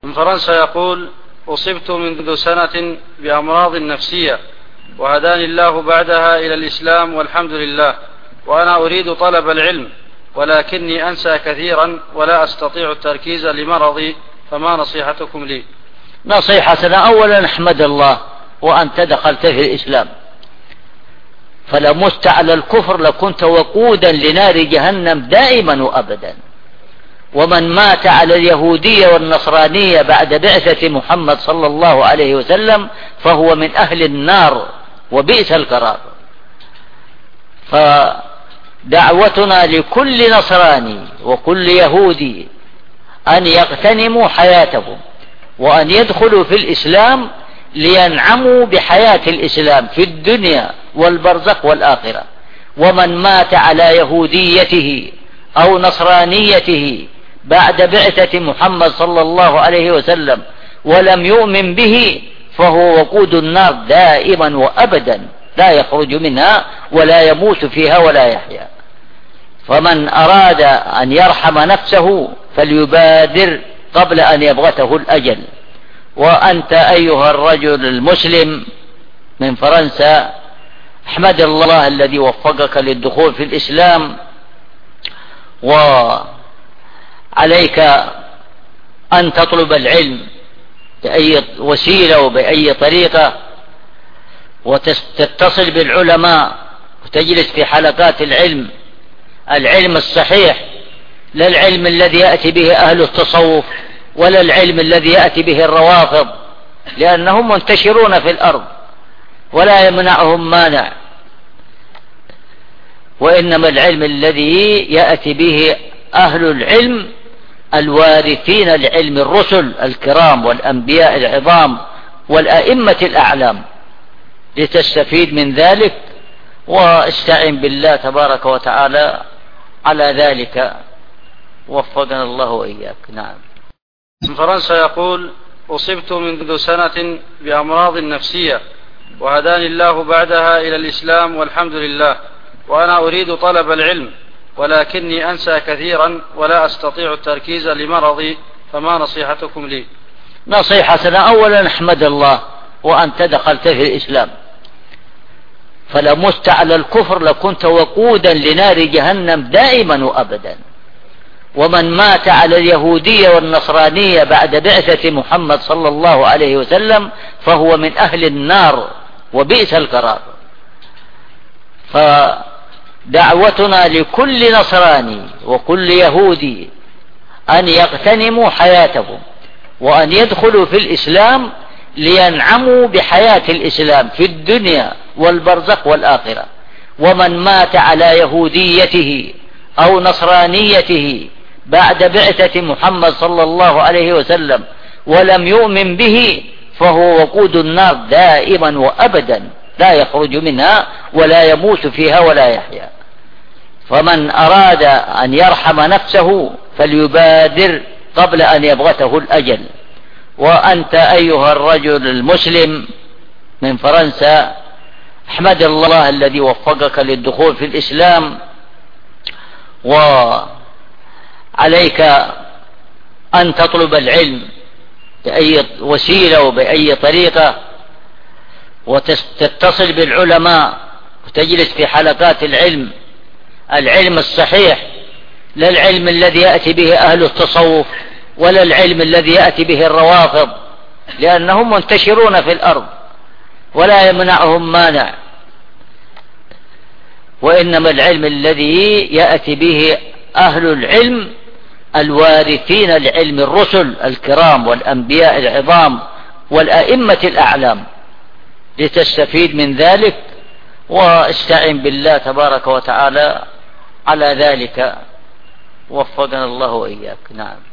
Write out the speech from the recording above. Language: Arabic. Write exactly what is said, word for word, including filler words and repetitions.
من فرنسا يقول: أصبت منذ سنة بأمراض نفسية وهداني الله بعدها إلى الإسلام والحمد لله، وأنا أريد طلب العلم ولكني أنسى كثيرا ولا أستطيع التركيز لمرضي، فما نصيحتكم لي؟ نصيحتنا أولا احمد الله وأنت دخلت في الإسلام، فلو مت على الكفر لكنت وقودا لنار جهنم دائما وأبدا. ومن مات على اليهودية والنصرانية بعد بعثة محمد صلى الله عليه وسلم فهو من أهل النار وبئس القرار. فدعوتنا لكل نصراني وكل يهودي أن يغتنموا حياتهم وأن يدخلوا في الإسلام لينعموا بحياة الإسلام في الدنيا والبرزخ والآخرة. ومن مات على يهوديته أو نصرانيته بعد بعثة محمد صلى الله عليه وسلم ولم يؤمن به فهو وقود النار دائما وأبدا لا يخرج منها ولا يموت فيها ولا يحيا. فمن أراد أن يرحم نفسه فليبادر قبل أن يبغته الأجل. وأنت أيها الرجل المسلم من فرنسا احمد الله الذي وفقك للدخول في الإسلام، وعليك أن تطلب العلم بأي وسيلة وبأي طريقة، وتتصل بالعلماء وتجلس في حلقات العلم، العلم الصحيح، لا العلم الذي يأتي به أهل التصوف ولا العلم الذي يأتي به الروافض، لأنهم منتشرون في الأرض ولا يمنعهم مانع. وإنما العلم الذي يأتي به أهل العلم الوارثين لعلم الرسل الكرام والأنبياء العظام والأئمة الأعلام، لتستفيد من ذلك، واستعن بالله تبارك وتعالى على ذلك، وفقنا الله وإياك. نعم. من فرنسا يقول: أصبت منذ سنة بأمراض نفسية وهداني الله بعدها إلى الإسلام والحمد لله، وأنا أريد طلب العلم ولكني أنسى كثيرا ولا أستطيع التركيز لمرضي، فما نصيحتكم لي؟ نصيحتنا أولا احمد الله وأنت دخلت في الإسلام، فلو مت على الكفر لكنت وقودا لنار جهنم دائما وأبدا. ومن مات على اليهودية والنصرانية بعد بعثة محمد صلى الله عليه وسلم فهو من أهل النار وبئس القرار. فدعوتنا لكل نصراني وكل يهودي أن يغتنموا حياتهم وأن يدخلوا في الإسلام لينعموا بحياة الإسلام في الدنيا والبرزخ والآخرة. ومن مات على يهوديته أو نصرانيته بعد بعثة محمد صلى الله عليه وسلم ولم يؤمن به فهو وقود النار دائما وأبدا لا يخرج منها ولا يموت فيها ولا يحيا. فمن أراد أن يرحم نفسه فليبادر قبل أن يبغته الأجل. وأنت أيها الرجل المسلم من فرنسا احمد الله الذي وفقك للدخول في الإسلام، وعليك أن تطلب العلم بأي وسيلة وبأي طريقة، وتتصل بالعلماء وتجلس في حلقات العلم، العلم الصحيح، لا العلم الذي يأتي به أهل التصوف ولا العلم الذي يأتي به الروافض، لأنهم منتشرون في الأرض ولا يمنعهم مانع. وإنما العلم الذي يأتي به أهل العلم الوارثين لعلم الرسل الكرام والأنبياء العظام والأئمة الأعلام، لتستفيد من ذلك، واستعن بالله تبارك وتعالى على ذلك، وفقنا الله وإياك. نعم.